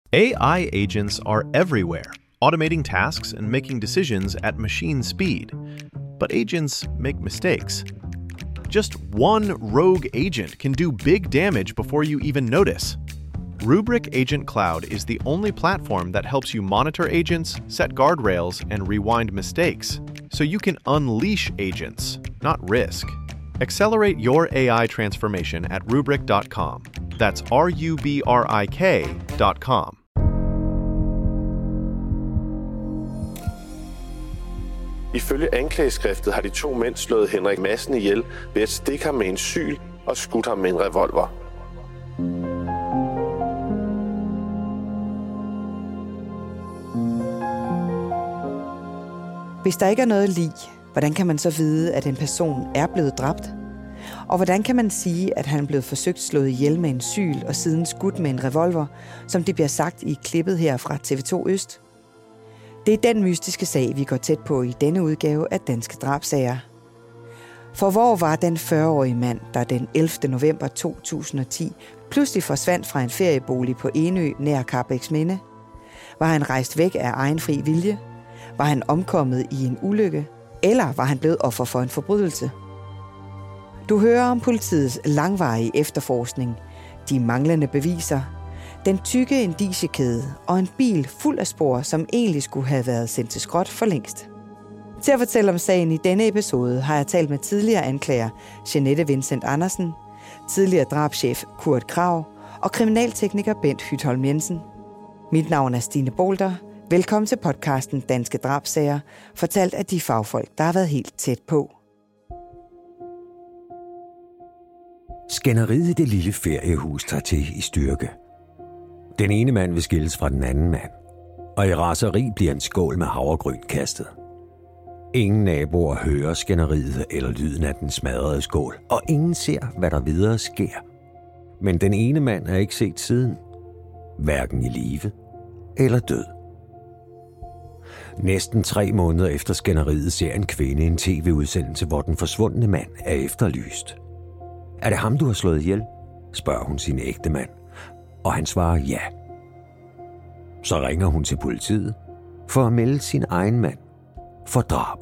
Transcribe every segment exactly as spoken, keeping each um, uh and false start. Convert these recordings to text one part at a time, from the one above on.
A I agents are everywhere, automating tasks and making decisions at machine speed. But agents make mistakes. Just one rogue agent can do big damage before you even notice. Rubrik Agent Cloud is the only platform that helps you monitor agents, set guardrails, and rewind mistakes, so you can unleash agents, not risk. Accelerate your A I transformation at rubrik dot com. That's R U B R I K dot com. Ifølge anklageskriftet har de to mænd slået Henrik Madsen ihjel ved at stikke ham med en syl og skudt ham med en revolver. Hvis der ikke er noget lig, hvordan kan man så vide, at en person er blevet dræbt? Og hvordan kan man sige, at han er blevet forsøgt slået ihjel med en syl og siden skudt med en revolver, som det bliver sagt i klippet her fra T V to Øst? Det er den mystiske sag, vi går tæt på i denne udgave af Danske Drabsager. For hvor var den fyrre-årige mand, der den ellevte november to tusind og ti pludselig forsvandt fra en feriebolig på Enø nær Karrebæksminde? Var han rejst væk af egen fri vilje? Var han omkommet i en ulykke? Eller var han blevet offer for en forbrydelse? Du hører om politiets langvarige efterforskning, de manglende beviser, den tykke indiciekæde og en bil fuld af spor, som egentlig skulle have været sendt til skrot for længst. Til at fortælle om sagen i denne episode har jeg talt med tidligere anklager Jeanette Vincent Andersen, tidligere drabschef Kurt Krag og kriminaltekniker Bent Hytholm Jensen. Mit navn er Stine Bolter. Velkommen til podcasten Danske Drabsager, fortalt af de fagfolk, der har været helt tæt på. Skænderiet i det lille feriehus tager til i styrke. Den ene mand vil skilles fra den anden mand, og i raseri bliver en skål med havregryn kastet. Ingen naboer hører skænderiet eller lyden af den smadrede skål, og ingen ser, hvad der videre sker. Men den ene mand er ikke set siden, hverken i live eller død. Næsten tre måneder efter skænderiet ser en kvinde en tv-udsendelse, hvor den forsvundne mand er efterlyst. Er det ham, du har slået ihjel? Spørger hun sin ægtemand, og han svarer ja. Så ringer hun til politiet for at melde sin egen mand for drab.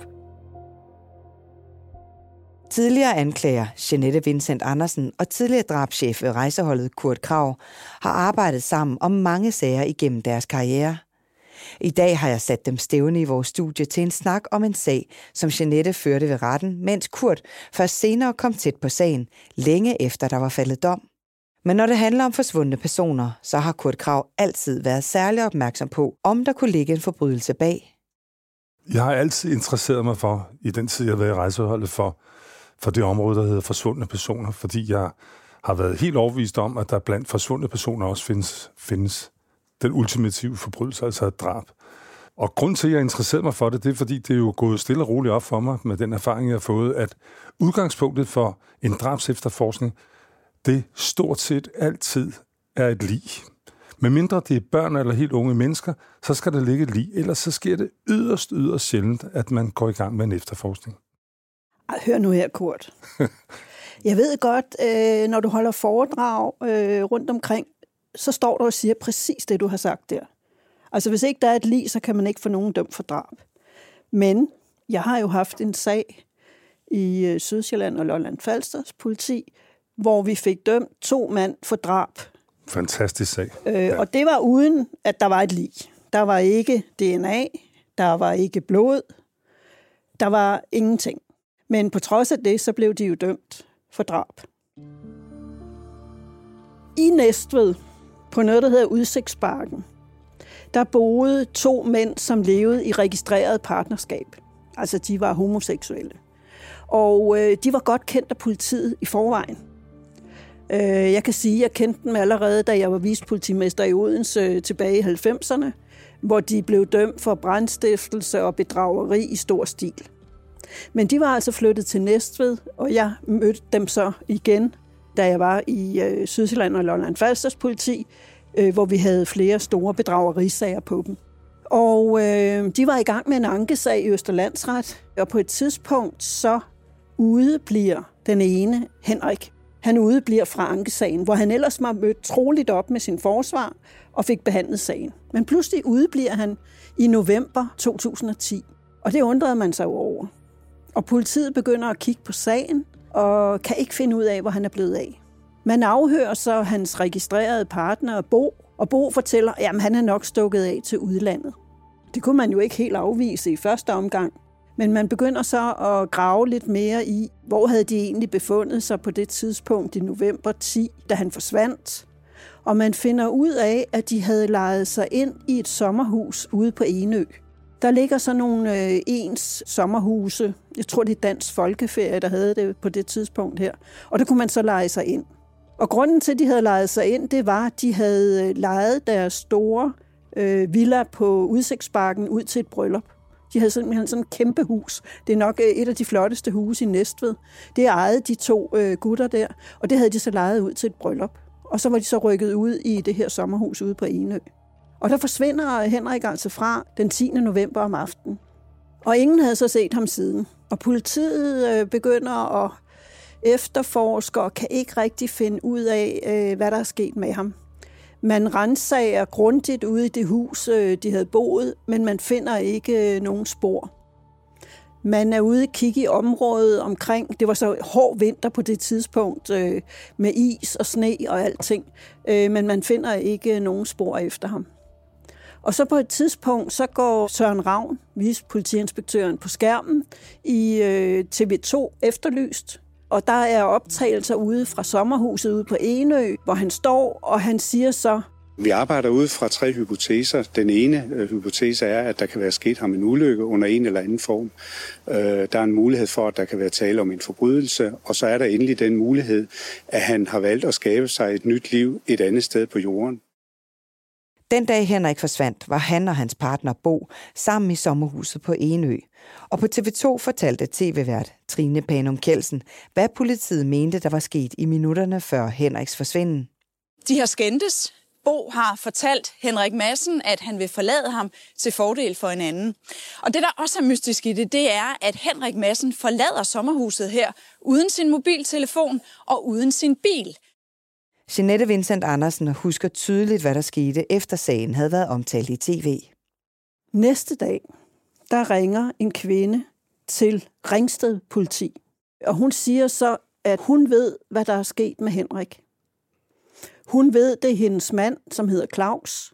Tidligere anklager Jeanette Vincent Andersen og tidligere drabschef ved rejseholdet Kurt Krag har arbejdet sammen om mange sager igennem deres karriere. I dag har jeg sat dem stævne i vores studie til en snak om en sag, som Jeanette førte ved retten, mens Kurt først senere kom tæt på sagen, længe efter der var faldet dom. Men når det handler om forsvundne personer, så har Kurt Krag altid været særlig opmærksom på, om der kunne ligge en forbrydelse bag. Jeg har altid interesseret mig for, i den tid jeg har været i rejseholdet, for, for det område, der hedder forsvundne personer, fordi jeg har været helt overbevist om, at der blandt forsvundne personer også findes, findes den ultimative forbrydelse, altså et drab. Og grund til, at jeg interesserede mig for det, det er, fordi det er jo gået stille og roligt op for mig med den erfaring, jeg har fået, at udgangspunktet for en drabsefterforskning, det stort set altid er et lig. Med mindre det er børn eller helt unge mennesker, så skal der ligge et lig. Ellers så sker det yderst, yderst sjældent, at man går i gang med en efterforskning. Ej, hør nu her, Kurt. Jeg ved godt, øh, når du holder foredrag øh, rundt omkring, så står du og siger præcis det, du har sagt der. Altså, hvis ikke der er et lig, så kan man ikke få nogen dømt for drab. Men jeg har jo haft en sag i øh, Sydsjælland og Lolland-Falsters politi, hvor vi fik dømt to mand for drab. Fantastisk sag. Øh, ja. Og det var uden, at der var et lig. Der var ikke D N A, der var ikke blod, der var ingenting. Men på trods af det, så blev de jo dømt for drab. I Næstved, på noget, der hedder Udsigtsparken, der boede to mænd, som levede i registreret partnerskab. Altså, de var homoseksuelle. Og øh, de var godt kendt af politiet i forvejen. Øh, jeg kan sige, at jeg kendte dem allerede, da jeg var vicepolitimester i Odense tilbage i halvfemserne, hvor de blev dømt for brandstiftelse og bedrageri i stor stil. Men de var altså flyttet til Næstved, og jeg mødte dem så igen, da jeg var i øh, Sydsjælland og Lolland-Falsters politi, øh, hvor vi havde flere store bedragerisager på dem. Og øh, de var i gang med en ankesag i Østerlandsret, og på et tidspunkt så udebliver den ene, Henrik. Han udebliver fra ankesagen, hvor han ellers var mødt troligt op med sin forsvar og fik behandlet sagen. Men pludselig udebliver han i november to tusind og ti, og det undrede man sig over. Og politiet begynder at kigge på sagen og kan ikke finde ud af, hvor han er blevet af. Man afhører så hans registrerede partner, Bo, og Bo fortæller, at han er nok stukket af til udlandet. Det kunne man jo ikke helt afvise i første omgang, men man begynder så at grave lidt mere i, hvor havde de egentlig befundet sig på det tidspunkt i november ti, da han forsvandt. Og man finder ud af, at de havde lejet sig ind i et sommerhus ude på Enø. Der ligger så nogle øh, ens sommerhuse. Jeg tror, det er Dansk Folkeferie, der havde det på det tidspunkt her. Og der kunne man så leje sig ind. Og grunden til, at de havde lejet sig ind, det var, at de havde lejet deres store øh, villa på Udsigtsbakken ud til et bryllup. De havde simpelthen sådan et kæmpe hus. Det er nok et af de flotteste huse i Næstved. Det ejede de to øh, gutter der, og det havde de så lejet ud til et bryllup. Og så var de så rykket ud i det her sommerhus ude på Enø. Og der forsvinder Henrik altså fra den tiende november om aftenen. Og ingen havde så set ham siden. Og politiet øh, begynder at efterforske og kan ikke rigtig finde ud af, øh, hvad der er sket med ham. Man ransager grundigt ude i det hus, øh, de havde boet, men man finder ikke øh, nogen spor. Man er ude og kigge i området omkring. Det var så hård vinter på det tidspunkt øh, med is og sne og alting, øh, men man finder ikke nogen spor efter ham. Og så på et tidspunkt, så går Søren Ravn, vicepolitiinspektøren, på skærmen i øh, T V to Efterlyst. Og der er optagelser ude fra sommerhuset ude på Enø, hvor han står, og han siger så... Vi arbejder ud fra tre hypoteser. Den ene øh, hypotese er, at der kan være sket ham en ulykke under en eller anden form. Øh, der er en mulighed for, at der kan være tale om en forbrydelse, og så er der endelig den mulighed, at han har valgt at skabe sig et nyt liv et andet sted på jorden. Den dag Henrik forsvandt, var han og hans partner Bo sammen i sommerhuset på Enø. Og på T V to fortalte tv-vært Trine Panum Kjeldsen, hvad politiet mente, der var sket i minutterne før Henriks forsvinden. De har skændtes. Bo har fortalt Henrik Madsen, at han vil forlade ham til fordel for en anden. Og det, der også er mystisk i det, det er, at Henrik Madsen forlader sommerhuset her uden sin mobiltelefon og uden sin bil. Jeanette Vincent Andersen husker tydeligt, hvad der skete, efter sagen havde været omtalt i tv. Næste dag, der ringer en kvinde til Ringsted politi. Og hun siger så, at hun ved, hvad der er sket med Henrik. Hun ved, det er hendes mand, som hedder Claus,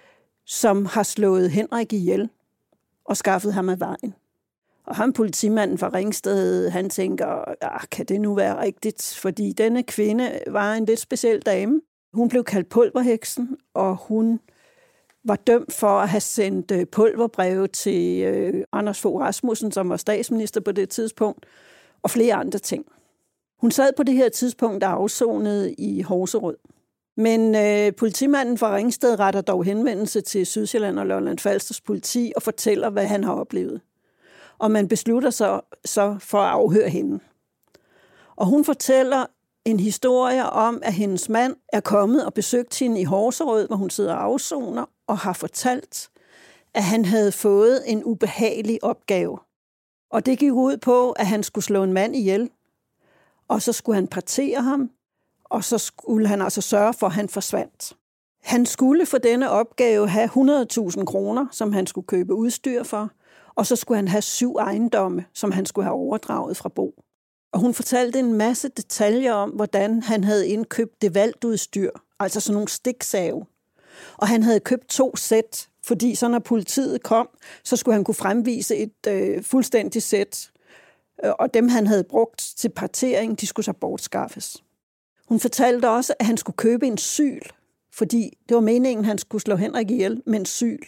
som har slået Henrik ihjel og skaffet ham af vejen. Og ham, politimanden fra Ringsted, han tænker, ah, kan det nu være rigtigt? Fordi denne kvinde var en lidt speciel dame. Hun blev kaldt pulverheksen, og hun var dømt for at have sendt pulverbreve til øh, Anders Fogh Rasmussen, som var statsminister på det tidspunkt, og flere andre ting. Hun sad på det her tidspunkt og afsonede i Horserød. Men øh, politimanden fra Ringsted retter dog henvendelse til Sydsjælland og Lolland Falsters politi og fortæller, hvad han har oplevet. Og man beslutter sig så for at afhøre hende. Og hun fortæller en historie om, at hendes mand er kommet og besøgt hende i Horserød, hvor hun sidder og afsoner, og har fortalt, at han havde fået en ubehagelig opgave. Og det gik ud på, at han skulle slå en mand ihjel, og så skulle han partere ham, og så skulle han altså sørge for, at han forsvandt. Han skulle for denne opgave have hundrede tusind kroner, som han skulle købe udstyr for, og så skulle han have syv ejendomme, som han skulle have overdraget fra Bo. Og hun fortalte en masse detaljer om, hvordan han havde indkøbt det valgtudstyr, altså sådan nogle stiksave. Og han havde købt to sæt, fordi så når politiet kom, så skulle han kunne fremvise et øh, fuldstændigt sæt. Og dem, han havde brugt til partering, de skulle så bortskaffes. Hun fortalte også, at han skulle købe en syl, fordi det var meningen, at han skulle slå Henrik ihjel med en syl.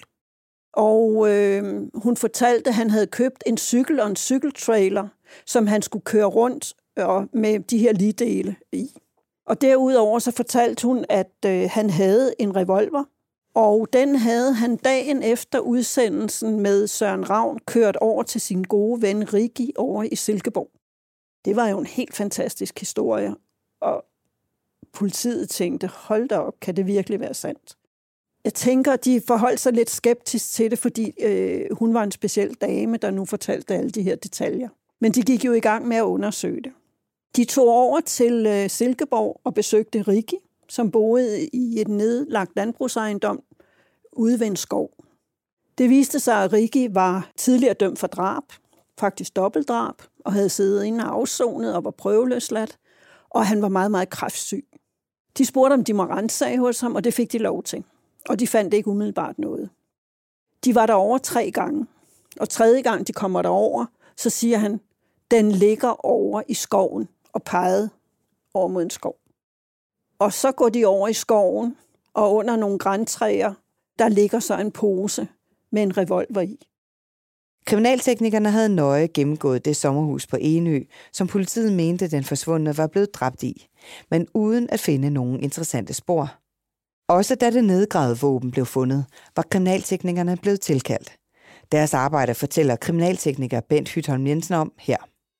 Og øh, hun fortalte, at han havde købt en cykel og en cykeltrailer, som han skulle køre rundt og med de her ligdele i. Og derudover så fortalte hun, at øh, han havde en revolver, og den havde han dagen efter udsendelsen med Søren Ravn kørt over til sin gode ven Rikki over i Silkeborg. Det var jo en helt fantastisk historie, og politiet tænkte, hold da op, kan det virkelig være sandt? Jeg tænker, at de forholdt sig lidt skeptisk til det, fordi øh, hun var en speciel dame, der nu fortalte alle de her detaljer. Men de gik jo i gang med at undersøge det. De tog over til øh, Silkeborg og besøgte Ricky, som boede i et nedlagt landbrugsejendom ude ved en skov. Det viste sig, at Ricky var tidligere dømt for drab, faktisk dobbeltdrab, og havde siddet inde og afsonet og var prøveløsladt, og han var meget, meget kræftsyg. De spurgte, om de må ransage hos ham, og det fik de lov til. Og de fandt ikke umiddelbart noget. De var derover tre gange, og tredje gang de kommer derover, så siger han, den ligger over i skoven, og pegede over mod en skov. Og så går de over i skoven, og under nogle grantræer, der ligger så en pose med en revolver i. Kriminalteknikerne havde nøje gennemgået det sommerhus på Enø, som politiet mente, den forsvundne var blevet dræbt i, men uden at finde nogen interessante spor. Også da det nedgravede våben blev fundet, var kriminalteknikerne blevet tilkaldt. Deres arbejde fortæller kriminaltekniker Bent Hytholm Jensen om her.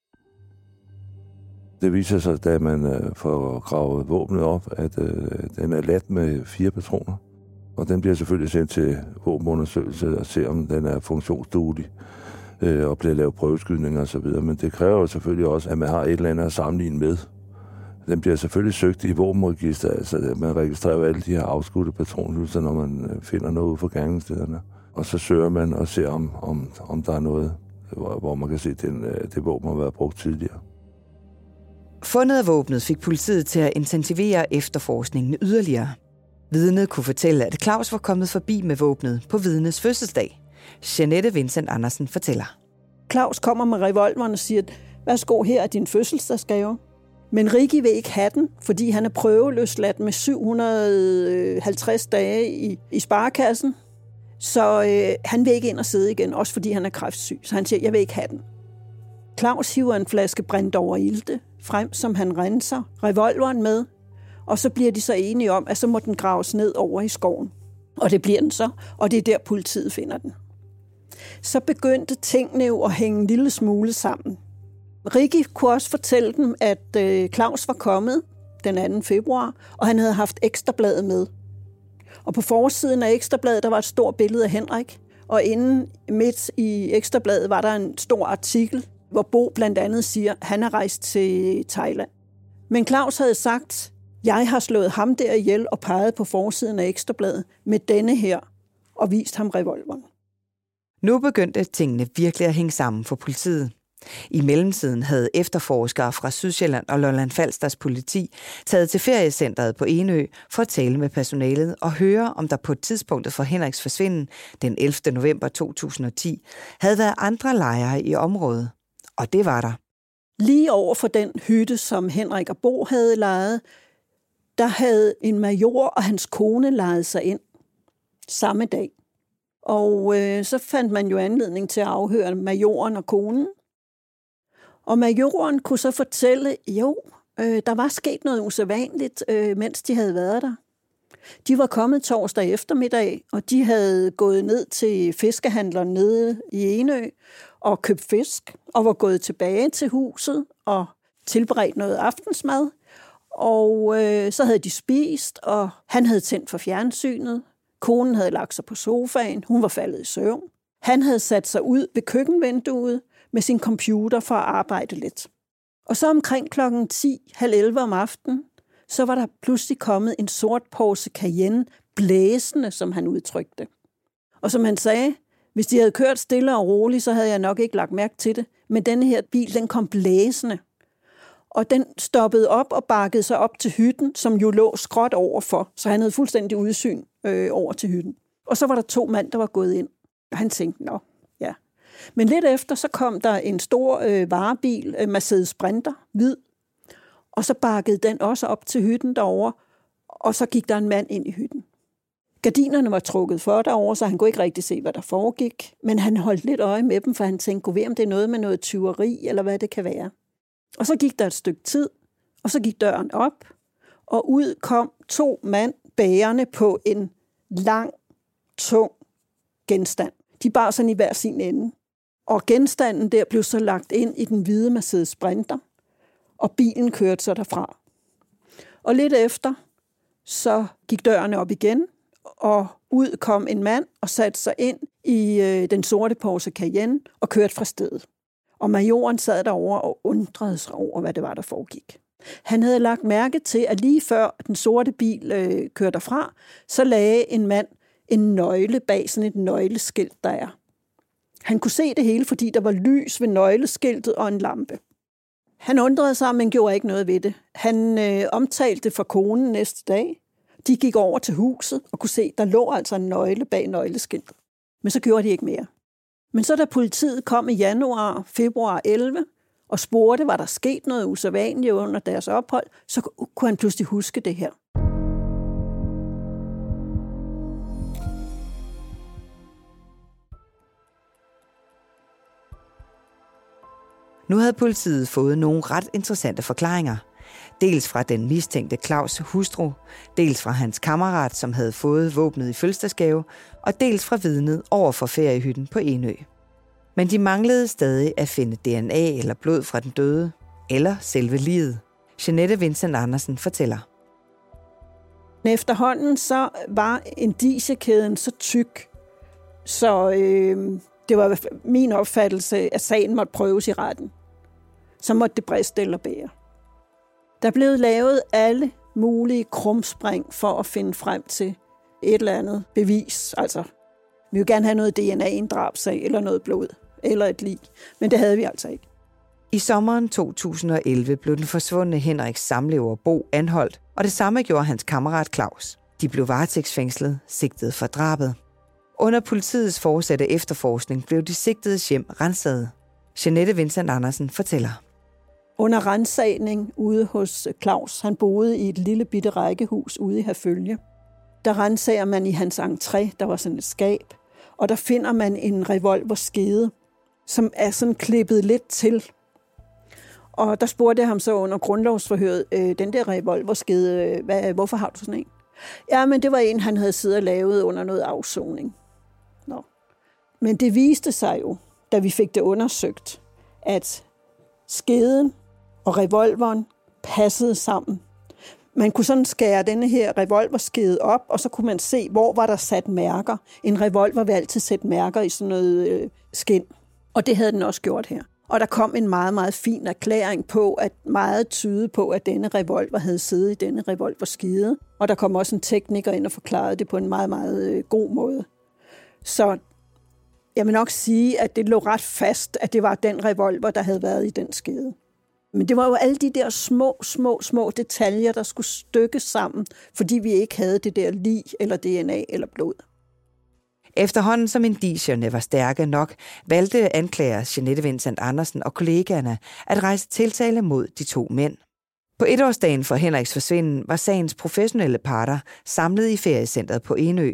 Det viser sig, da man øh, får gravet våbnet op, at øh, den er ladt med fire patroner. Og den bliver selvfølgelig sendt til våbenundersøgelse og se, om den er funktionsduelig øh, og bliver lavet prøveskydninger osv. Men det kræver jo selvfølgelig også, at man har et eller andet at sammenligne med. Den bliver selvfølgelig søgt i våbenregister, altså man registrerer alle de her afskudte patronhylser, når man finder noget ude for gerningsstederne. Og så søger man og ser, om, om, om der er noget, hvor, hvor man kan se, at den, det våben har været brugt tidligere. Fundet af våbnet fik politiet til at intensivere efterforskningen yderligere. Vidnet kunne fortælle, at Claus var kommet forbi med våbnet på vidnets fødselsdag. Jeanette Vincent Andersen fortæller. Claus kommer med revolveren og siger, værsgo, her er din fødselsdagsgave. Men Ricky vil ikke have den, fordi han er prøveløsladt med syv hundrede og halvtreds dage i, i sparekassen. Så øh, han vil ikke ind og sidde igen, også fordi han er kræftsyg. Så han siger, jeg vil ikke have den. Claus hiver en flaske brændt over ilte frem, som han renser revolveren med. Og så bliver de så enige om, at så må den graves ned over i skoven. Og det bliver den så, og det er der politiet finder den. Så begyndte tingene jo at hænge en lille smule sammen. Ricky kunne også fortælle dem, at øh, Claus var kommet den anden februar, og han havde haft Ekstrabladet med. Og på forsiden af Ekstrabladet, der var et stort billede af Henrik, og inde midt i Ekstrabladet var der en stor artikel, hvor Bo blandt andet siger, at han er rejst til Thailand. Men Claus havde sagt, jeg har slået ham der ihjel og peget på forsiden af Ekstrabladet med denne her, og vist ham revolveren. Nu begyndte tingene virkelig at hænge sammen for politiet. I mellemtiden havde efterforskere fra Sydsjælland og Lolland Falsters politi taget til feriecentret på Enø for at tale med personalet og høre, om der på tidspunktet for Henriks forsvinden den ellevte november to tusind og ti havde været andre lejre i området. Og det var der. Lige over for den hytte, som Henrik og Bo havde lejet, der havde en major og hans kone lejet sig ind samme dag. Og øh, så fandt man jo anledning til at afhøre majoren og konen. Og majoren kunne så fortælle, jo, øh, der var sket noget usædvanligt, øh, mens de havde været der. De var kommet torsdag eftermiddag, og de havde gået ned til fiskehandleren nede i Enø og købt fisk, og var gået tilbage til huset og tilberedt noget aftensmad. Og øh, så havde de spist, og han havde tændt for fjernsynet. Konen havde lagt sig på sofaen, hun var faldet i søvn. Han havde sat sig ud ved køkkenvinduet med sin computer for at arbejde lidt. Og så omkring klokken ti, halv elleve om aftenen, så var der pludselig kommet en sort pose Cayenne, blæsende, som han udtrykte. Og som han sagde, hvis de havde kørt stille og roligt, så havde jeg nok ikke lagt mærke til det. Men denne her bil, den kom blæsende. Og den stoppede op og bakkede sig op til hytten, som jo lå skråt overfor. Så han havde fuldstændig udsyn øh, over til hytten. Og så var der to mænd, der var gået ind. Og han tænkte, nå, ja. Men lidt efter, så kom der en stor øh, varebil, øh, Mercedes Sprinter, hvid. Og så bakkede den også op til hytten derovre. Og så gik der en mand ind i hytten. Gardinerne var trukket for derovre, så han kunne ikke rigtig se, hvad der foregik. Men han holdt lidt øje med dem, for han tænkte, gå ved, om det er noget med noget tyveri, eller hvad det kan være. Og så gik der et stykke tid, og så gik døren op, og ud kom to mand bærende på en lang, tung genstand. De bar sådan i hver sin ende. Og genstanden der blev så lagt ind i den hvide Mercedes Sprinter, og bilen kørte så derfra. Og lidt efter, så gik dørene op igen, og ud kom en mand og satte sig ind i øh, den sorte Porsche Cayenne og kørte fra stedet. Og majoren sad derovre og undrede sig over, hvad det var, der foregik. Han havde lagt mærke til, at lige før den sorte bil øh, kørte derfra, så lagde en mand en nøgle bag sådan et nøgleskilt, der er. Han kunne se det hele, fordi der var lys ved nøgleskiltet og en lampe. Han undrede sig, men gjorde ikke noget ved det. Han øh, omtalte det for konen næste dag. De gik over til huset og kunne se, at der lå altså en nøgle bag nøgleskiltet. Men så gjorde de ikke mere. Men så da politiet kom i januar, februar elleve og spurgte, var der sket noget usædvanligt under deres ophold, så kunne han pludselig huske det her. Nu havde politiet fået nogle ret interessante forklaringer. Dels fra den mistænkte Claus' hustru, dels fra hans kammerat, som havde fået våbnet i fødselsdagsgave, og dels fra vidnet over for feriehytten på Enø. Men de manglede stadig at finde D N A eller blod fra den døde, eller selve liget. Jeanette Vincent Andersen fortæller. Efterhånden så var indiciekæden så tyk, så øh, det var min opfattelse, at sagen måtte prøves i retten. Så måtte det briste eller bære. Der blev lavet alle mulige krumspring for at finde frem til et eller andet bevis. Altså, vi vil gerne have noget D N A i en drabsag, eller noget blod, eller et lig. Men det havde vi altså ikke. I sommeren to tusind og elleve blev den forsvundne Henriks samlever Bo anholdt, og det samme gjorde hans kammerat Claus. De blev varetægtsfængslet, sigtet for drabet. Under politiets fortsatte efterforskning blev de sigtedes hjem ransaget. Jeanette Vincent Andersen fortæller. Under ransagning ude hos Claus, han boede i et lille bitte rækkehus ude i Herfølge. Der ransager man i hans entré, der var sådan et skab, og der finder man en revolverskede, som er sådan klippet lidt til. Og der spurgte jeg ham så under grundlovsforhøret, øh, den der revolverskede, hvad, hvorfor har du sådan en? Ja, men det var en, han havde siddet og lavet under noget afsoning. Nå. Men det viste sig jo, da vi fik det undersøgt, at skeden og revolveren passede sammen. Man kunne sådan skære denne her revolverskede op, og så kunne man se, hvor var der sat mærker. En revolver vil altid sætte mærker i sådan noget øh, skind, og det havde den også gjort her. Og der kom en meget, meget fin erklæring på, at meget tyde på, at denne revolver havde siddet i denne revolverskede. Og der kom også en tekniker ind og forklarede det på en meget, meget øh, god måde. Så jeg vil nok sige, at det lå ret fast, at det var den revolver, der havde været i den skede. Men det var jo alle de der små, små, små detaljer, der skulle stykkes sammen, fordi vi ikke havde det der lig eller D N A eller blod. Efterhånden som indicierne var stærke nok, valgte anklager Jeanette Vincent Andersen og kollegaerne at rejse tiltale mod de to mænd. På etårsdagen for Henriks forsvinden var sagens professionelle parter samlet i feriecentret på Enø.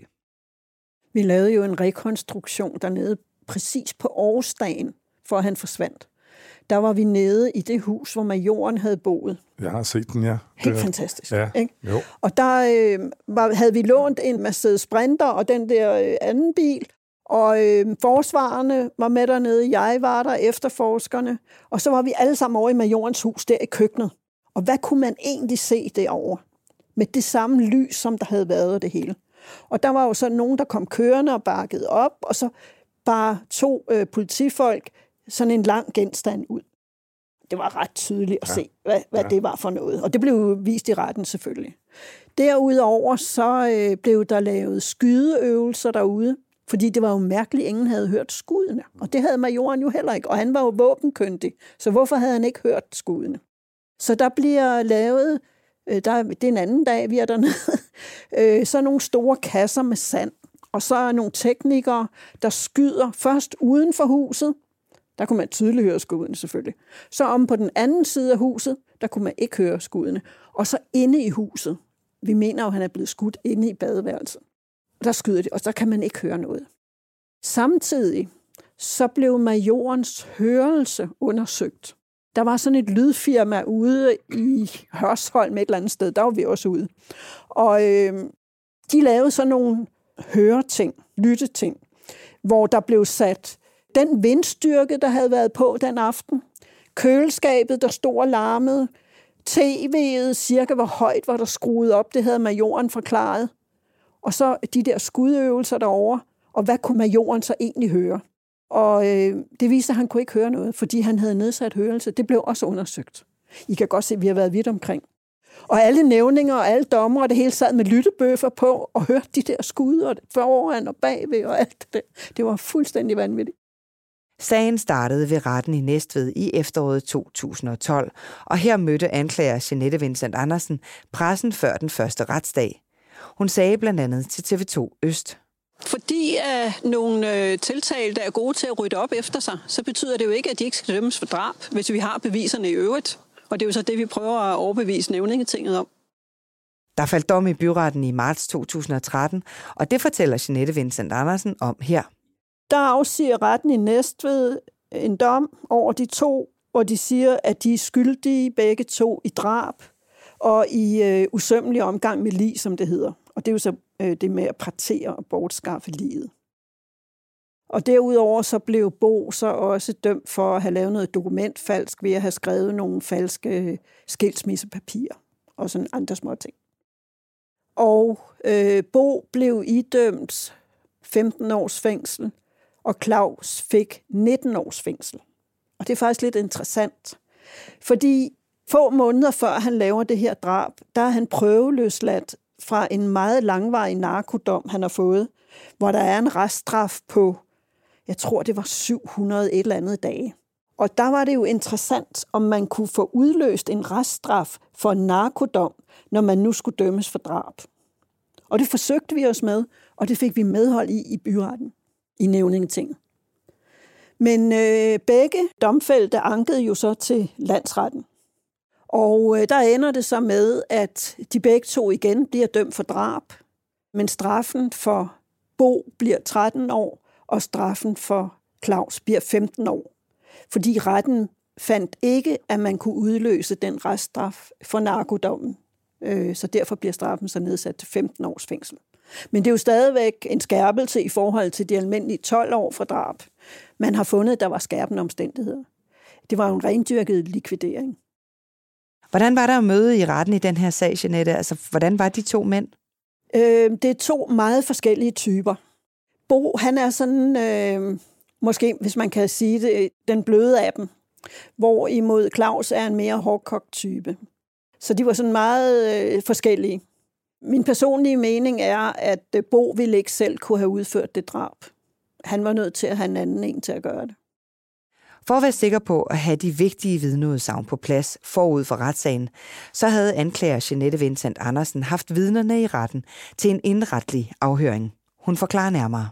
Vi lavede jo en rekonstruktion dernede præcis på årsdagen, for han forsvandt. Der var vi nede i det hus, hvor majoren havde boet. Jeg har set den, ja. Helt fantastisk. Ja, ikke? Jo. Og der øh, var, havde vi lånt en Mercedes Sprinter og den der øh, anden bil, og øh, forsvarerne var med dernede, jeg var der, efterforskerne, og så var vi alle sammen over i majorens hus der i køkkenet. Og hvad kunne man egentlig se derovre? Med det samme lys, som der havde været det hele. Og der var jo så nogen, der kom kørende og bakkede op, og så bare to øh, politifolk sådan en lang genstand ud. Det var ret tydeligt at ja. se, hvad, hvad ja. det var for noget. Og det blev vist i retten selvfølgelig. Derudover så øh, blev der lavet skydeøvelser derude, fordi det var jo mærkeligt, ingen havde hørt skuddene. Og det havde majoren jo heller ikke, og han var jo våbenkyndig. Så hvorfor havde han ikke hørt skuddene? Så der bliver lavet, øh, der, det er en anden dag, vi er dernede, øh, så nogle store kasser med sand. Og så er nogle teknikere, der skyder først uden for huset. Der kunne man tydeligt høre skuddene selvfølgelig. Så om på den anden side af huset, der kunne man ikke høre skuddene. Og så inde i huset. Vi mener jo, at han er blevet skudt inde i badeværelset. Der skyder de, og der kan man ikke høre noget. Samtidig så blev majorens hørelse undersøgt. Der var sådan et lydfirma ude i Hørsholm et eller andet sted. Der var vi også ude. Og øh, de lavede sådan nogle høreting, lytteting, hvor der blev sat den vindstyrke, der havde været på den aften, køleskabet, der stod og larmede, T V'et, cirka hvor højt var der skruet op, det havde majoren forklaret. Og så de der skudøvelser derovre, og hvad kunne majoren så egentlig høre? Og øh, det viste, at han kunne ikke høre noget, fordi han havde nedsat hørelse. Det blev også undersøgt. I kan godt se, at vi har været vidt omkring. Og alle nævninger og alle dommer og det hele sad med lyttebøffer på og hørte de der skud og foran og bagved og alt det der. Det var fuldstændig vanvittigt. Sagen startede ved retten i Næstved i efteråret to tusind og tolv, og her mødte anklager Jeanette Vincent Andersen pressen før den første retsdag. Hun sagde blandt andet til T V to Øst. Fordi uh, nogle uh, tiltalte er gode til at rydde op efter sig, så betyder det jo ikke, at de ikke skal dømmes for drab, hvis vi har beviserne i øvrigt. Og det er jo så det, vi prøver at overbevise nævningetinget om. Der faldt dom i byretten i marts to tusind og tretten, og det fortæller Jeanette Vincent Andersen om her. Der afsiger retten i Næstved en dom over de to, hvor de siger, at de er skyldige begge to i drab og i øh, usømmelig omgang med lig, som det hedder. Og det er jo så øh, det med at partere og bortskaffe liget. Og derudover så blev Bo så også dømt for at have lavet noget dokumentfalsk ved at have skrevet nogle falske skilsmissepapirer og sådan andre små ting. Og øh, Bo blev idømt femten års fængsel, og Claus fik nitten års fængsel. Og det er faktisk lidt interessant, fordi få måneder før han laver det her drab, der er han prøveløsladt fra en meget langvarig narkodom, han har fået, hvor der er en reststraf på, jeg tror det var syv hundrede et eller andet dage. Og der var det jo interessant, om man kunne få udløst en reststraf for en narkodom, når man nu skulle dømmes for drab. Og det forsøgte vi os med, og det fik vi medhold i i byretten, i nævningetinget. Men øh, begge domfældte ankede jo så til landsretten. Og øh, der ender det så med, at de begge to igen bliver dømt for drab, men straffen for Bo bliver tretten år, og straffen for Claus bliver femten år. Fordi retten fandt ikke, at man kunne udløse den reststraf for narkodommen. Så derfor bliver straffen så nedsat til femten års fængsel. Men det er jo stadigvæk en skærpelse i forhold til de almindelige tolv år for drab. Man har fundet, at der var skærpende omstændigheder. Det var jo en rendyrket likvidering. Hvordan var der at møde i retten i den her sag, Jeanette? Altså, hvordan var de to mænd? Øh, det er to meget forskellige typer. Bo, han er sådan, øh, måske hvis man kan sige det, den bløde af dem. Hvorimod Claus er en mere hårdkogt type. Så de var sådan meget øh, forskellige. Min personlige mening er, at Bo ville ikke selv kunne have udført det drab. Han var nødt til at have en anden en til at gøre det. For at være sikker på at have de vigtige vidneudsagn på plads forud for retssagen, så havde anklager Jeanette Vincent Andersen haft vidnerne i retten til en indretlig afhøring. Hun forklarer nærmere.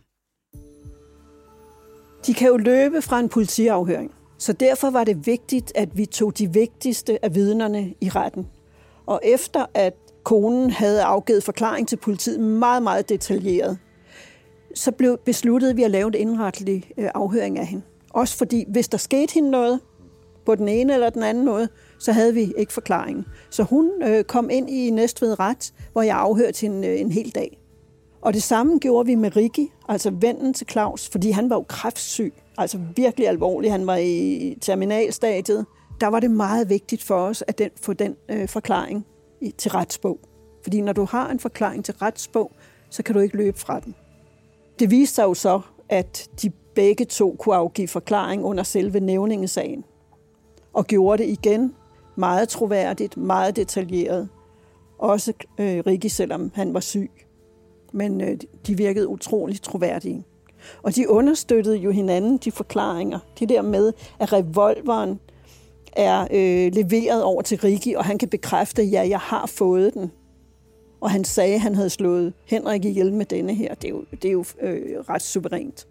De kan jo løbe fra en politiafhøring, så derfor var det vigtigt, at vi tog de vigtigste af vidnerne i retten. Og efter at konen havde afgivet forklaring til politiet meget, meget detaljeret, så blev besluttet vi at lave en indretlig afhøring af hende. Også fordi, hvis der skete hende noget, på den ene eller den anden måde, så havde vi ikke forklaringen. Så hun øh, kom ind i Næstved Ret, hvor jeg afhørte hende øh, en hel dag. Og det samme gjorde vi med Ricky, altså vennen til Claus, fordi han var jo kræftsyg, altså virkelig alvorlig. Han var i terminalstadiet. Der var det meget vigtigt for os at den, få den øh, forklaring i, til retsbog. Fordi når du har en forklaring til retsbog, så kan du ikke løbe fra den. Det viste sig jo så, at de begge to kunne afgive forklaring under selve nævningesagen. Og gjorde det igen meget troværdigt, meget detaljeret. Også øh, Ricky, selvom han var syg. Men øh, de virkede utroligt troværdige. Og de understøttede jo hinanden, de forklaringer. Det der med, at revolveren er øh, leveret over til Ricky, og han kan bekræfte, at ja, jeg har fået den. Og han sagde, at han havde slået Henrik ihjel med denne her. Det er jo, det er jo øh, ret suverænt.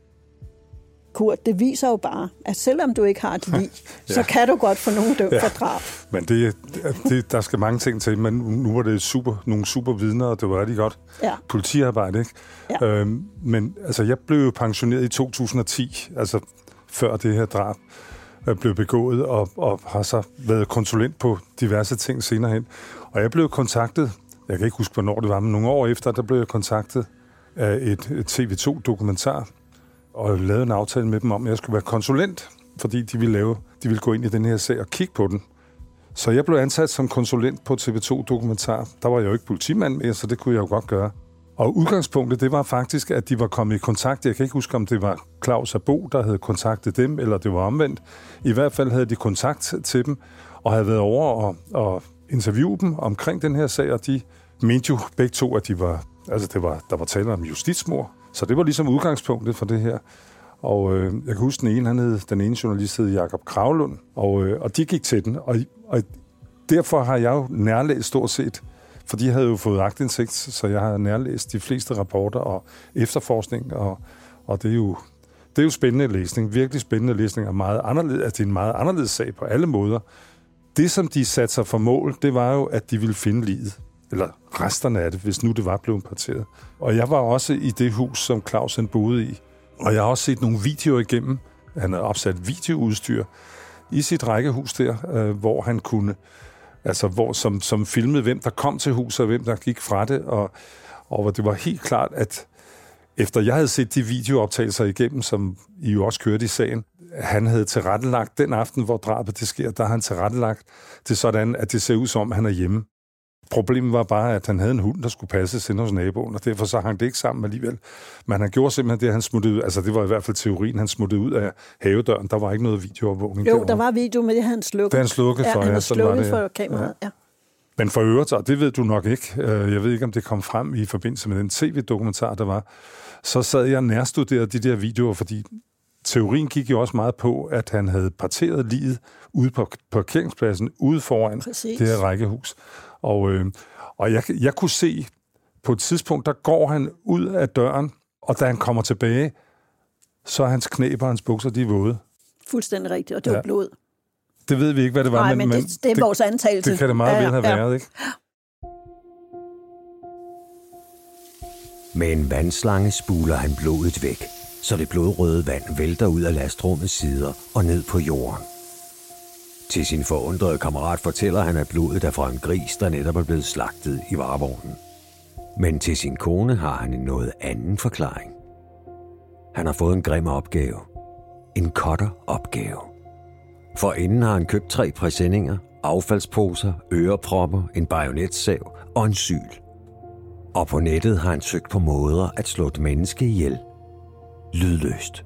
Kurt, det viser jo bare, at selvom du ikke har et lig, ja. så kan du godt få nogen dømt ja. for drab. Men det, det, der skal mange ting til, men nu var det super, nogle super vidner, og det var rigtig godt ja. politiarbejde, ikke? Ja. Øhm, men altså, jeg blev jo pensioneret i to tusind og ti, altså før det her drab blev begået, og, og har så været konsulent på diverse ting senere hen. Og jeg blev kontaktet, jeg kan ikke huske, hvornår det var, men nogle år efter, der blev jeg kontaktet af et, et T V to dokumentar, og lavede en aftale med dem om, at jeg skulle være konsulent, fordi de ville, lave, de ville gå ind i den her sag og kigge på den. Så jeg blev ansat som konsulent på T V to dokumentar. Der var jeg jo ikke politimand mere, så det kunne jeg jo godt gøre. Og udgangspunktet, det var faktisk, at de var kommet i kontakt. Jeg kan ikke huske, om det var Claus og Bo, der havde kontaktet dem, eller det var omvendt. I hvert fald havde de kontakt til dem, og havde været over og, og interviewe dem omkring den her sag, og de mente jo begge to, at de var, altså det var, der var tale om justitsmord. Så det var ligesom udgangspunktet for det her. Og øh, jeg kan huske, den ene, han hed, den ene journalist hed Jakob Kravlund, og, øh, og de gik til den. Og, og derfor har jeg jo nærlæst stort set, for de havde jo fået aktindsigt, så jeg har nærlæst de fleste rapporter og efterforskning, og, og det er jo det er jo spændende læsning, virkelig spændende læsning, og meget anderledes, altså det er en meget anderledes sag på alle måder. Det, som de satte sig for mål, det var jo, at de ville finde liget, eller resterne af det, hvis nu det var blevet parteret. Og jeg var også i det hus, som Claus han boede i, og jeg har også set nogle videoer igennem. Han havde opsat videoudstyr i sit rækkehus der, øh, hvor han kunne, altså hvor, som, som filmede, hvem der kom til huset, og hvem der gik fra det, og, og hvor det var helt klart, at efter jeg havde set de videooptagelser igennem, som I jo også kørte i sagen, han havde tilrettelagt den aften, hvor drabet det sker, der har han tilrettelagt det sådan, at det ser ud som, at han er hjemme. Problemet var bare, at han havde en hund, der skulle passes ind hos naboen, og derfor så hang det ikke sammen alligevel. Men han gjorde simpelthen det, han smuttede ud, altså det var i hvert fald teorien, han smuttede ud af havedøren. Der var ikke noget videoovervågning. Jo, derovre. Der var video, men det havde han slukket. Det han slukket for, ja. Han havde slukket det, for kameraet, ja. ja. Men for øvrigt, og det ved du nok ikke, jeg ved ikke, om det kom frem i forbindelse med den tv-dokumentar, der var, så sad jeg nærstuderet de der videoer, fordi teorien gik jo også meget på, at han havde parteret liget ude på parkeringspladsen, ude foran Præcis. det her rækkehus. Og, øh, og jeg, jeg kunne se, på et tidspunkt, der går han ud af døren, og da han kommer tilbage, så er hans knæb og hans bukser, de er våde. Fuldstændig rigtigt, og det var ja. blod. Det ved vi ikke, hvad det var. Nej, men, men det, det er vores antagelse. Det kan det meget ja, vel have ja. været, ikke? Med en vandslange spuler han blodet væk, så det blodrøde vand vælter ud af lastrummets sider og ned på jorden. Til sin forundrede kammerat fortæller han, at blodet er fra en gris, der netop er blevet slagtet i varevognen. Men til sin kone har han en noget anden forklaring. Han har fået en grim opgave. En cutter-opgave. For inden har han købt tre præsendinger, affaldsposer, ørepropper, en bajonetsav og en syl. Og på nettet har han søgt på måder at slå et menneske ihjel. Lydløst.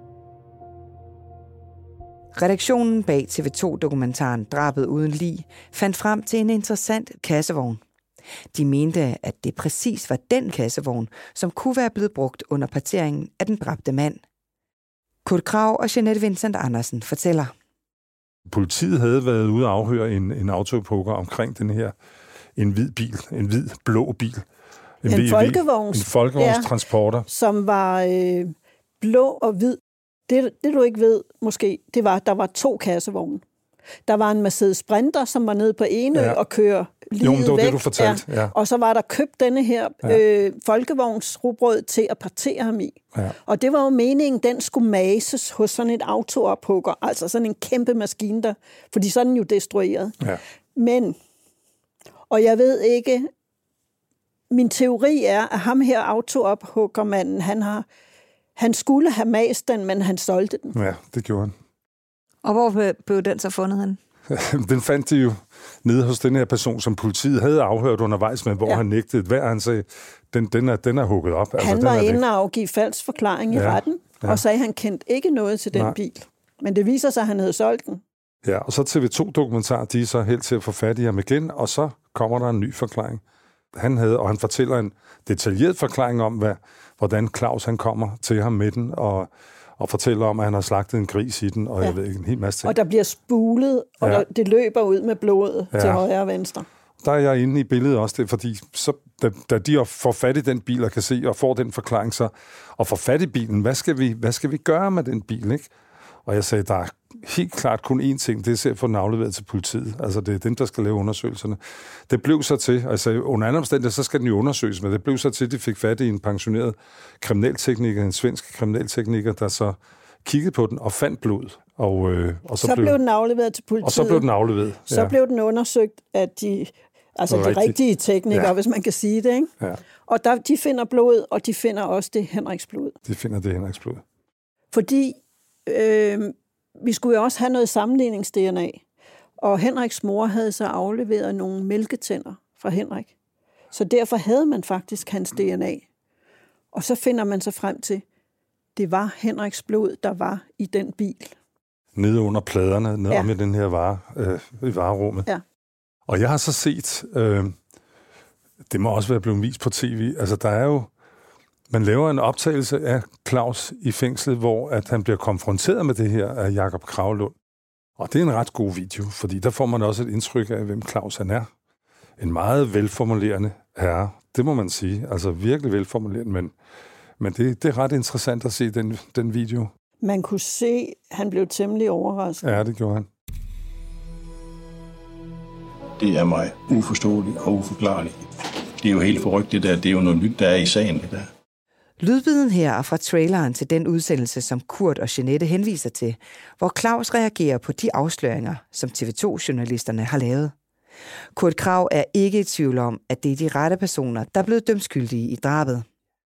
Redaktionen bag T V to-dokumentaren Drabet uden lig fandt frem til en interessant kassevogn. De mente, at det præcis var den kassevogn, som kunne være blevet brugt under parteringen af den dræbte mand. Kurt Krag og Jeanette Vincent Andersen fortæller. Politiet havde været ude og afhøre en, en autopoker omkring den her, en hvid bil, en hvid blå bil. En, en folkevogns, en folkevognstransporter. Ja, som var øh, blå og hvid. Det, det du ikke ved, måske, det var, at der var to kassevogne. Der var en Mercedes Sprinter, som var nede på Enø ja. og kører livet jo, det var væk. Det, du fortalte. Ja. Ja. Og så var der købt denne her ja. øh, folkevognsrugbrød til at partere ham i. Ja. Og det var jo meningen, den skulle mases hos sådan et autoophugger, altså sådan en kæmpe maskine der, fordi så er den jo destrueret. Ja. Men, og jeg ved ikke, min teori er, at ham her autoophuggermanden, han har Han skulle have mast den, men han solgte den. Ja, det gjorde han. Og hvor blev den så fundet hen? Den fandt de jo nede hos den her person, som politiet havde afhørt undervejs, men hvor ja. han nægtede hver. Han sagde, den, den, er, den er hugget op. Han altså, var inde og afgive falsk forklaring i ja. retten, ja. og sagde, at han kendte ikke noget til den Nej. bil. Men det viser sig, at han havde solgt den. Ja, og så T V to-dokumentar, de er så helt til at få fat i ham igen, og så kommer der en ny forklaring. Han havde, og han fortæller en detaljeret forklaring om, hvad, hvordan Claus han kommer til ham med den, og, og fortæller om, at han har slagtet en gris i den, og ja. jeg ved ikke, en hel masse ting. Og der bliver spulet, og ja. der, det løber ud med blodet ja. til højre og venstre. Der er jeg inde i billedet også, det, fordi så, da, da de får fat i den bil og kan se, og får den forklaring, så, og får fat i bilen, hvad skal, vi, hvad skal vi gøre med den bil, ikke? Og jeg sagde, der er helt klart kun én ting, det er at få den afleveret til politiet. Altså, det er dem, der skal lave undersøgelserne. Det blev så til, altså under andre omstændigheder, så skal den jo undersøges, men det blev så til, at de fik fat i en pensioneret kriminaltekniker, en svensk kriminaltekniker, der så kiggede på den og fandt blod. Og, øh, og så, så blev, blev den afleveret til politiet. Og så blev den afleveret. Så ja. blev den undersøgt af de, altså de rigtige, rigtige teknikere, ja. hvis man kan sige det, ikke? Ja. Og der, de finder blod, og de finder også det Henriks blod. De finder det Henriks blod. Fordi øh, vi skulle jo også have noget sammenlignings-D N A. Og Henriks mor havde så afleveret nogle mælketænder fra Henrik. Så derfor havde man faktisk hans D N A. Og så finder man så frem til, det var Henriks blod, der var i den bil. Nede under pladerne, nede ja. om i den her vare, øh, i varerummet. Ja. Og jeg har så set, øh, det må også være blevet vist på tv, altså der er jo, man laver en optagelse af Claus i fængslet, hvor at han bliver konfronteret med det her af Jakob Kragelund. Og det er en ret god video, fordi der får man også et indtryk af, hvem Claus han er. En meget velformulerende herre, det må man sige. Altså virkelig velformulerende, men, men det, det er ret interessant at se den, den video. Man kunne se, at han blev temmelig overrasket. Ja, det gjorde han. Det er mig uforståeligt og uforklarligt. Det er jo helt forrygt, det der. Det er jo noget nyt, der er i sagen, det der. Lydbiden her er fra traileren til den udsendelse, som Kurt og Jeanette henviser til, hvor Claus reagerer på de afsløringer, som T V to-journalisterne har lavet. Kurt Kragh er ikke i tvivl om, at det er de rette personer, der er blevet dømt skyldige i drabet.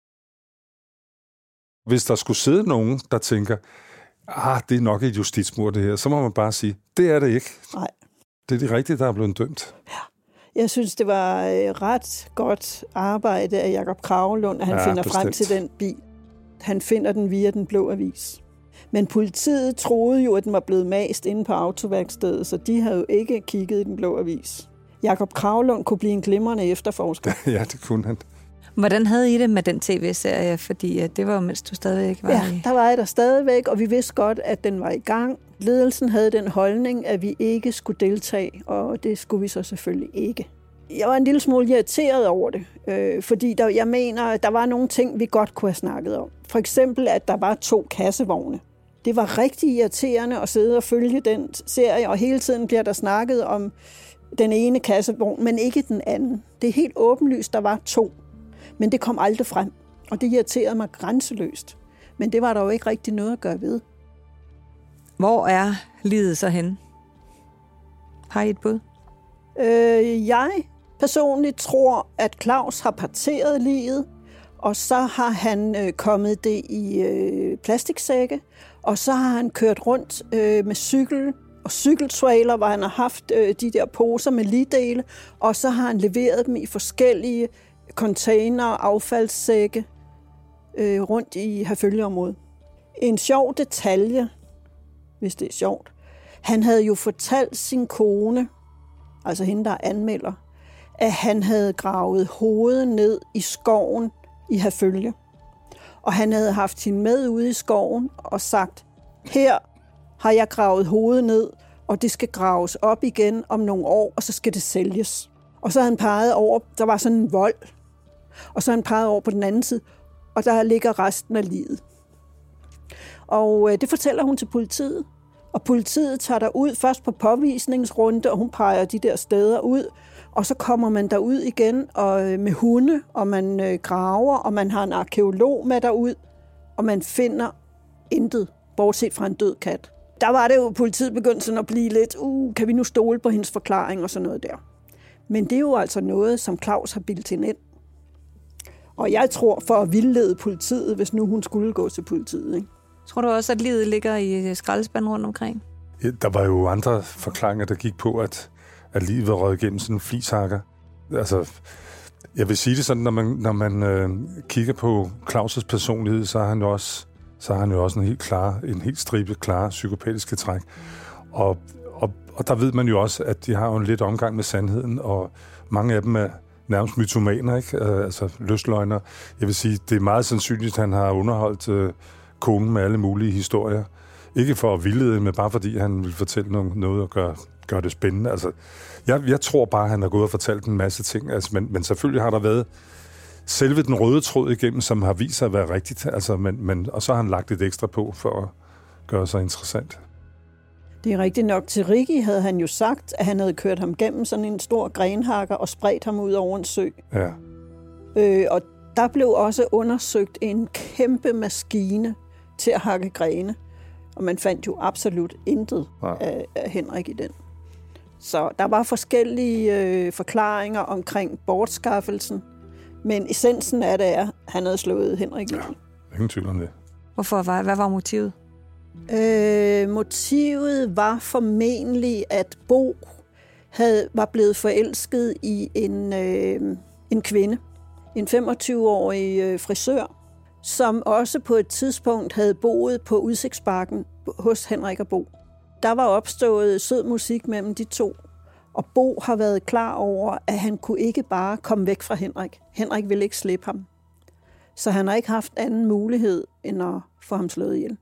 Hvis der skulle sidde nogen, der tænker, ah, det er nok et justitsmord det her, så må man bare sige, det er det ikke. Nej. Det er de rigtige, der er blevet dømt. Ja. Jeg synes, det var ret godt arbejde af Jakob Kragelund, at han ja, finder bestemt. frem til den bil. Han finder den via Den Blå Avis. Men politiet troede jo, at den var blevet mast inde på autoværkstedet, så de havde jo ikke kigget i Den Blå Avis. Jakob Kragelund kunne blive en glimrende efterforsker. Ja, det kunne han. Hvordan havde I det med den tv-serie? Fordi det var jo, mens du stadigvæk var ja, i... der var jeg der stadigvæk, og vi vidste godt, at den var i gang. Ledelsen havde den holdning, at vi ikke skulle deltage, og det skulle vi så selvfølgelig ikke. Jeg var en lille smule irriteret over det, øh, fordi der, jeg mener, der var nogle ting, vi godt kunne have snakket om. For eksempel, at der var to kassevogne. Det var rigtig irriterende at sidde og følge den serie, og hele tiden bliver der snakket om den ene kassevogn, men ikke den anden. Det er helt åbenlyst, der var to, men det kom aldrig frem, og det irriterede mig grænseløst. Men det var der jo ikke rigtig noget at gøre ved. Hvor er livet så henne? Har I et bud? Øh, jeg personligt tror, at Claus har parteret livet, og så har han øh, kommet det i øh, plastiksække, og så har han kørt rundt øh, med cykel og cykeltrailer, hvor han har haft øh, de der poser med ligdele, og så har han leveret dem i forskellige container og affaldssække øh, rundt i Herfølgeområdet. En sjov detalje, hvis det er sjovt. Han havde jo fortalt sin kone, altså hende, der anmelder, at han havde gravet hovedet ned i skoven i Herfølge. Og han havde haft hende med ude i skoven og sagt, her har jeg gravet hovedet ned, og det skal graves op igen om nogle år, og så skal det sælges. Og så havde han peget over, der var sådan en vold, og så havde han peget over på den anden side, og der ligger resten af livet. Og øh, det fortæller hun til politiet. Og politiet tager der ud først på påvisningsrunde, og hun peger de der steder ud. Og så kommer man derud igen og, med hunde, og man øh, graver, og man har en arkæolog med derud. Og man finder intet, bortset fra en død kat. Der var det jo, politiet begyndte sådan at blive lidt, uh, kan vi nu stole på hendes forklaring og sådan noget der. Men det er jo altså noget, som Claus har bildt hende ind. Og jeg tror for at vildlede politiet, hvis nu hun skulle gå til politiet, ikke? Tror du også, at livet ligger i skraldespanden rundt omkring? Ja, der var jo andre forklaringer, der gik på, at, at livet var røget igennem sådan en flishakker. Altså, jeg vil sige det sådan, når man, når man øh, kigger på Claus' personlighed, så har han jo også, så har han jo også en helt klar, en helt stribe klare psykopatiske træk. Og, og, og der ved man jo også, at de har jo en lidt omgang med sandheden, og mange af dem er nærmest mytomaner, ikke? Altså løsløgner. Jeg vil sige, det er meget sandsynligt, at han har underholdt øh, konen med alle mulige historier. Ikke for at vildlede, men bare fordi han vil fortælle noget, noget og gøre, gøre det spændende. Altså, jeg, jeg tror bare, at han har gået og fortalt en masse ting. Altså, men, men selvfølgelig har der været selve den røde tråd igennem, som har vist sig at være rigtigt. Altså, men, men, og så har han lagt et ekstra på for at gøre sig interessant. Det er rigtigt nok. Til Ricky havde han jo sagt, at han havde kørt ham gennem sådan en stor grenhakker og spredt ham ud over en sø. Ja. Øh, og der blev også undersøgt en kæmpe maskine til at hakke grene. Og man fandt jo absolut intet ja. af, af Henrik i den. Så der var forskellige øh, forklaringer omkring bortskaffelsen. Men essensen af det er, at han havde slået Henrik i. Ja, ingen tvivl om det. Hvorfor var, hvad var motivet? Øh, motivet var formentlig, at Bo havde, var blevet forelsket i en, øh, en kvinde. En femogtyve-årig øh, frisør, som også på et tidspunkt havde boet på Udsigtsbakken hos Henrik og Bo. Der var opstået sød musik mellem de to, og Bo har været klar over, at han kunne ikke bare komme væk fra Henrik. Henrik ville ikke slippe ham. Så han har ikke haft anden mulighed, end at få ham slået ihjel.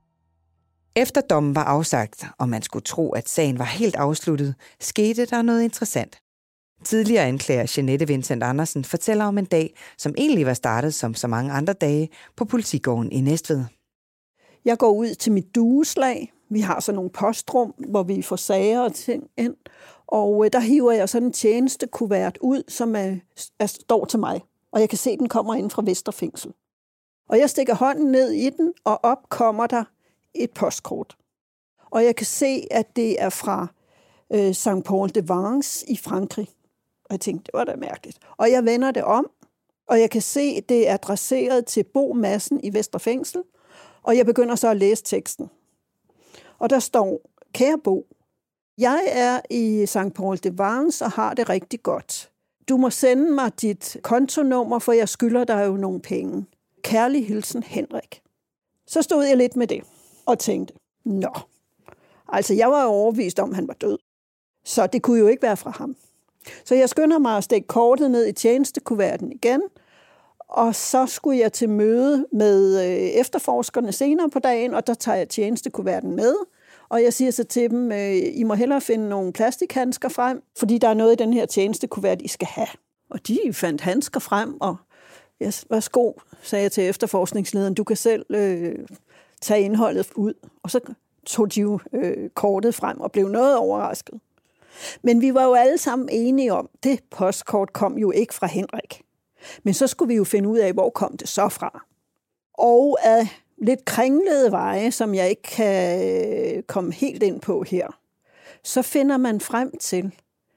Efter dommen var afsagt, og man skulle tro, at sagen var helt afsluttet, skete der noget interessant. Tidligere anklager Jeanette Vincent Andersen fortæller om en dag, som egentlig var startet som så mange andre dage på politigården i Næstved. Jeg går ud til mit dueslag. Vi har så nogle postrum, hvor vi får sager og ting ind. Og der hiver jeg sådan en tjenestekuvert ud, som er, er, står til mig. Og jeg kan se, at den kommer ind fra Vesterfængsel. Og jeg stikker hånden ned i den, og op kommer der et postkort. Og jeg kan se, at det er fra øh, Saint Paul de Vence i Frankrig. Og jeg tænkte, det var da mærkeligt. Og jeg vender det om, og jeg kan se, at det er adresseret til Bo Madsen i Vesterfængsel. Og jeg begynder så at læse teksten. Og der står, kære Bo, jeg er i Saint Paul de Vence og har det rigtig godt. Du må sende mig dit kontonummer, for jeg skylder dig jo nogle penge. Kærlig hilsen, Henrik. Så stod jeg lidt med det og tænkte, nå, altså jeg var jo overbevist om, at han var død. Så det kunne jo ikke være fra ham. Så jeg skynder mig at stikke kortet ned i tjenestekuverten igen, og så skulle jeg til møde med efterforskerne senere på dagen, og der tager jeg tjenestekuverten med, og jeg siger så til dem, I må hellere finde nogle plastikhandsker frem, fordi der er noget i den her tjenestekuvert, I skal have. Og de fandt handsker frem, og yes, værsgo, sagde jeg til efterforskningslederen, du kan selv øh, tage indholdet ud. Og så tog de jo øh, kortet frem og blev noget overrasket. Men vi var jo alle sammen enige om, det postkort kom jo ikke fra Henrik. Men så skulle vi jo finde ud af, hvor kom det så fra. Og af lidt kringlede veje, som jeg ikke kan komme helt ind på her, så finder man frem til,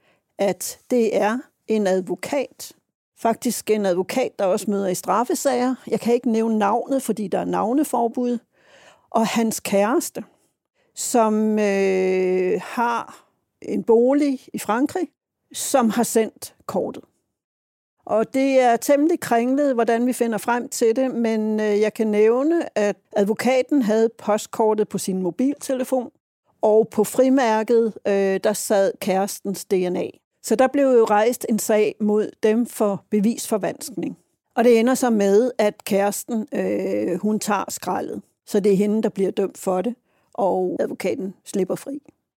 at det er en advokat. Faktisk en advokat, der også møder i straffesager. Jeg kan ikke nævne navnet, fordi der er navneforbud. Og hans kæreste, som øh, har en bolig i Frankrig, som har sendt kortet. Og det er temmelig kringlet, hvordan vi finder frem til det, men øh, jeg kan nævne, at advokaten havde postkortet på sin mobiltelefon, og på frimærket, øh, der sad kærestens D N A. Så der blev jo rejst en sag mod dem for bevisforvanskning. Og det ender så med, at kæresten, øh, hun tager skraldet. Så det er hende, der bliver dømt for det, og advokaten slipper fri.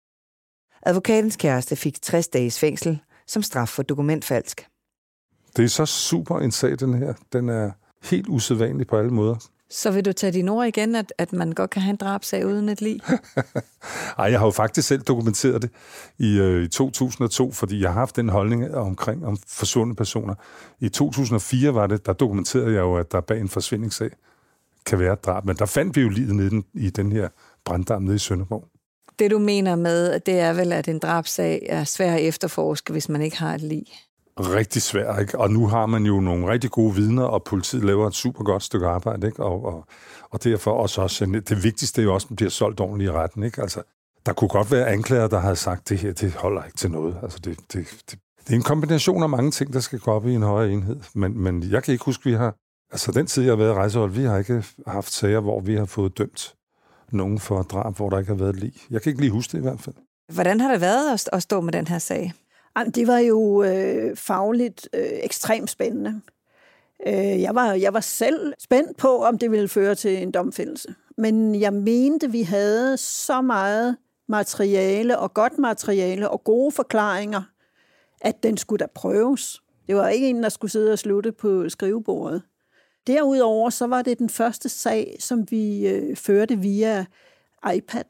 Advokatens kæreste fik tres dages fængsel som straf for dokumentfalsk. Det er så super en sag, den her. Den er helt usædvanlig på alle måder. Så vil du tage dine ord igen, at, at man godt kan have en drabsag uden et lig? Ej, jeg har jo faktisk selv dokumenteret det i, øh, i to tusind og to, fordi jeg har haft den holdning omkring om forsvundne personer. I to tusind og fire var det, der dokumenterede jeg jo, at der bag en forsvindingssag kan være et drab. Men der fandt vi jo livet nede i den her branddam nede i Sønderborg. Det du mener med, det er vel, at en drabsag er svær at efterforske, hvis man ikke har et lig? Rigtig svært, ikke? Og nu har man jo nogle rigtig gode vidner, og politiet laver et super godt stykke arbejde, ikke? Og, og, og derfor også, også det vigtigste er jo også, at man bliver solgt ordentligt i retten, ikke? Altså, der kunne godt være anklager, der havde sagt, det her, det holder ikke til noget. Altså, det, det, det, det er en kombination af mange ting, der skal gå op i en højere enhed. Men, men jeg kan ikke huske, vi har... Altså, den tid, jeg har været i rejsehold, vi har ikke haft sager, hvor vi har fået dømt nogen for drab, hvor der ikke har været lig. Jeg kan ikke lige huske det i hvert fald. Hvordan har det været at stå med den her sag? Det var jo øh, fagligt øh, ekstremt spændende. Øh, jeg, var, jeg var selv spændt på, om det ville føre til en domfældelse. Men jeg mente, vi havde så meget materiale og godt materiale og gode forklaringer, at den skulle da prøves. Det var ikke en, der skulle sidde og slutte på skrivebordet. Derudover så var det den første sag, som vi øh, førte via iPad.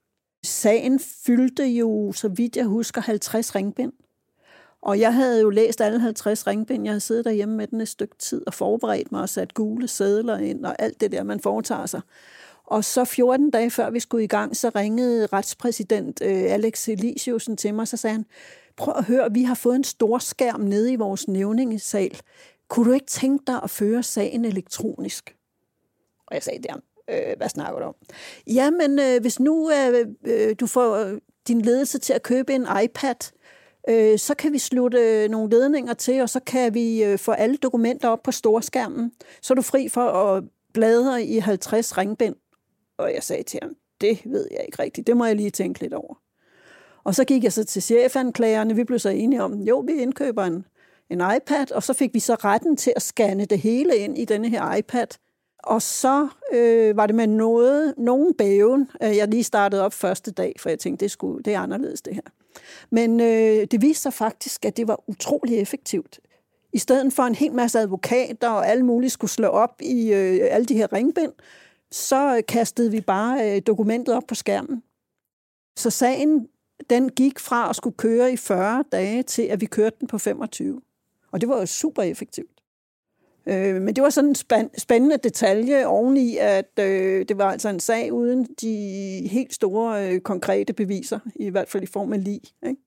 Sagen fyldte jo, så vidt jeg husker, halvtreds ringbind. Og jeg havde jo læst alle halvtreds ringbind. Jeg havde siddet derhjemme med den et stykke tid og forberedt mig og sat gule sedler ind og alt det der, man foretager sig. Og så fjorten dage før vi skulle i gang, så ringede retspræsident øh, Alex Elisiusen til mig, så sagde han, prøv at høre, vi har fået en stor skærm nede i vores nævningesal. Kunne du ikke tænke dig at føre sagen elektronisk? Og jeg sagde, der, øh, hvad snakker du om? Jamen, øh, hvis nu øh, øh, du får din ledelse til at købe en iPad, øh, så kan vi slutte nogle ledninger til, og så kan vi øh, få alle dokumenter op på storskærmen. Så er du fri for at bladre i halvtreds ringbind. Og jeg sagde til ham, det ved jeg ikke rigtigt. Det må jeg lige tænke lidt over. Og så gik jeg så til chefanklagerne. Vi blev så enige om, jo, vi indkøber en, en iPad, og så fik vi så retten til at scanne det hele ind i denne her iPad. Og så øh, var det med noget, nogen bæven. Jeg lige startede op første dag, for jeg tænkte, det, skulle, det er anderledes det her. Men øh, det viste sig faktisk, at det var utrolig effektivt. I stedet for en hel masse advokater og alle mulige skulle slå op i øh, alle de her ringbind, så kastede vi bare øh, dokumentet op på skærmen. Så sagen, den gik fra at skulle køre i fyrre dage til, at vi kørte den på femogtyve. Og det var jo super effektivt. Øh, men det var sådan en spændende detalje oveni, at øh, det var altså en sag uden de helt store øh, konkrete beviser, i hvert fald i form af lig, ikke?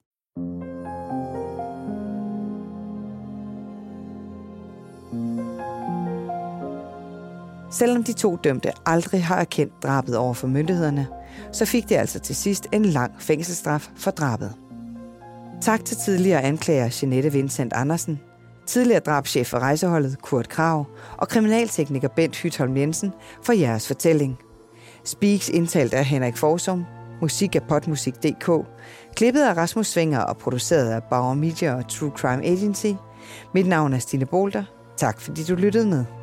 Selvom de to dømte aldrig har erkendt drabet over for myndighederne, så fik de altså til sidst en lang fængselsstraf for drabet. Tak til tidligere anklager Jeanette Vincent Andersen, tidligere drabschef for rejseholdet Kurt Krag og kriminaltekniker Bent Hytholm Jensen for jeres fortælling. Speaks indtalt af Henrik Forsum, musik af potmusik punktum d k, klippet af Rasmus Svinger og produceret af Bauer Media og True Crime Agency. Mit navn er Stine Bolter. Tak fordi du lyttede med.